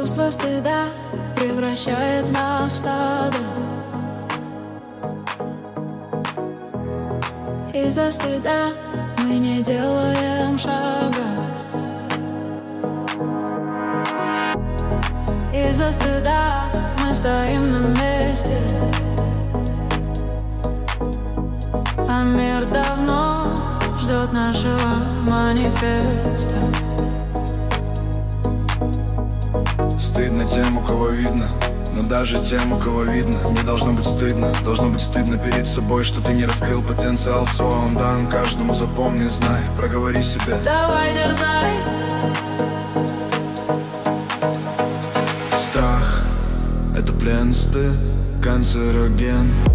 Чувство стыда превращает нас в стадо. Из-за стыда мы не делаем шага. Из-за стыда мы стоим на месте, а мир давно ждет нашего манифеста. Стыдно тем, у кого видно, но даже тем, у кого видно, не должно быть стыдно. Должно быть стыдно перед собой, что ты не раскрыл потенциал свой. Он дан каждому, запомни, знай, проговори себе. Давай дерзай. Страх — это плен, стыд, канцероген.